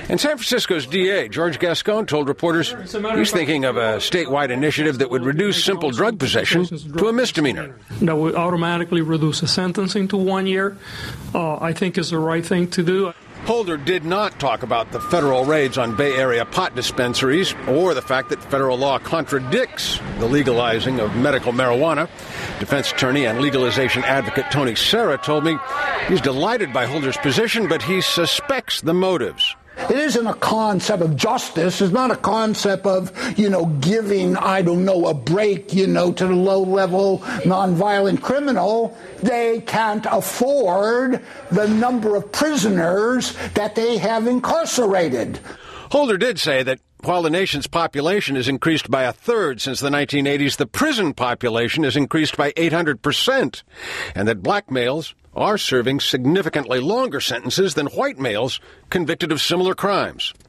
And San Francisco's DA, George Gascon, told reporters he's thinking of a statewide initiative that would reduce simple drug possession to a misdemeanor. That would automatically reduce the sentencing to 1 year. I think is the right thing to do. Holder did not talk about the federal raids on Bay Area pot dispensaries or the fact that federal law contradicts the legalizing of medical marijuana. Defense attorney and legalization advocate Tony Serra told me he's delighted by Holder's position, but he suspects the motives. It isn't a concept of justice. It's not a concept of, giving, a break, to the low-level, nonviolent criminal. They can't afford the number of prisoners that they have incarcerated. Holder did say that while the nation's population has increased by a third since the 1980s, the prison population has increased by 800%, and that black males are serving significantly longer sentences than white males convicted of similar crimes.